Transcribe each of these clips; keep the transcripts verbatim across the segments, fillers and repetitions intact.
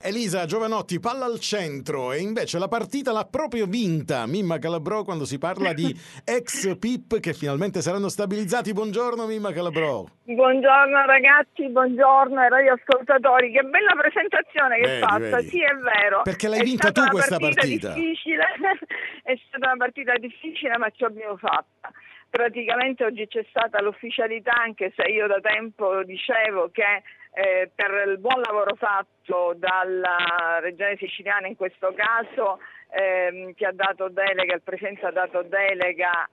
Elisa Giovanotti, palla al centro, e invece la partita l'ha proprio vinta Mimma Calabrò quando si parla di ex P I P che finalmente saranno stabilizzati. Buongiorno Mimma Calabrò. Buongiorno ragazzi, buongiorno ai radioascoltatori, che bella presentazione che hai fatta. Vedi. Sì, è vero. Perché l'hai è vinta tu stata questa una partita, partita. difficile, è stata una partita difficile, ma ce l'abbiamo fatta. Praticamente oggi c'è stata l'ufficialità, anche se io da tempo dicevo che eh, per il buon lavoro fatto dalla Regione Siciliana in questo caso, ehm, che ha dato delega, il Presidente ha dato delega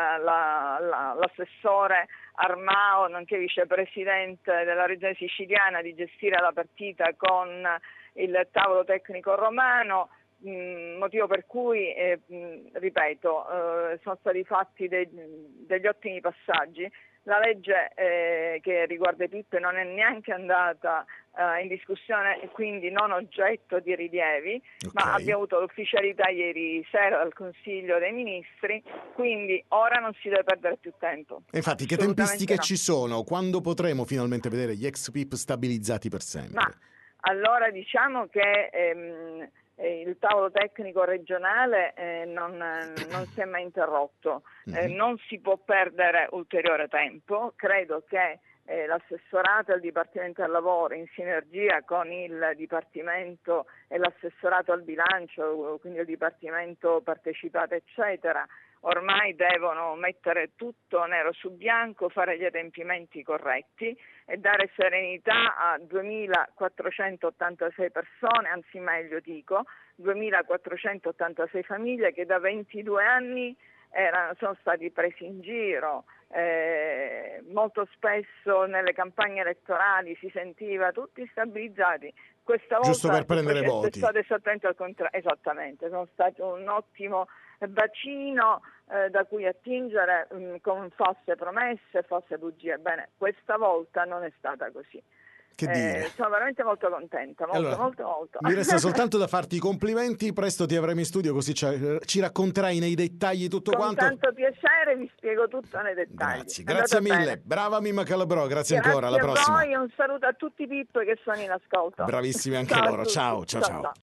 all'assessore Armao, nonché vicepresidente della Regione Siciliana, di gestire la partita con il tavolo tecnico romano. Mh, motivo per cui, eh, mh, ripeto, eh, sono stati fatti dei, degli ottimi passaggi. La legge eh, che riguarda i P I P non è neanche andata eh, in discussione e quindi non oggetto di rilievi, Okay. ma abbiamo avuto l'ufficialità ieri sera dal Consiglio dei Ministri, quindi ora non si deve perdere più tempo. E infatti, che tempistiche no. ci sono? Quando potremo finalmente vedere gli ex P I P stabilizzati per sempre? Ma allora diciamo che ehm, il tavolo tecnico regionale eh, non, non si è mai interrotto, eh, non si può perdere ulteriore tempo. Credo che eh, l'assessorato e il Dipartimento del Lavoro, in sinergia con il Dipartimento e l'assessorato al bilancio, quindi il Dipartimento partecipato eccetera, ormai devono mettere tutto nero su bianco, fare gli adempimenti corretti e dare serenità a duemilaquattrocentottantasei persone, anzi meglio dico, duemilaquattrocentottantasei famiglie che da ventidue anni erano, sono stati presi in giro. Eh, molto spesso nelle campagne elettorali si sentiva tutti stabilizzati. Questa volta giusto per prendere voti. È stato esattamente al contrario. Esattamente, sono stati un ottimo bacino eh, da cui attingere mh, con false promesse, false bugie. Bene, questa volta non è stata così. Che dire? Eh, sono veramente molto contenta, molto, allora, molto, molto. Mi resta soltanto da farti i complimenti, presto ti avremo in studio così ci, ci racconterai nei dettagli tutto Con quanto. Con tanto piacere vi spiego tutto nei dettagli. Grazie, grazie mille, bene. Brava Mimma Calabrò, grazie, grazie ancora, alla prossima. Grazie a voi, un saluto a tutti i P I P che sono in ascolto. Bravissimi anche ciao loro, ciao, ciao, ciao. ciao.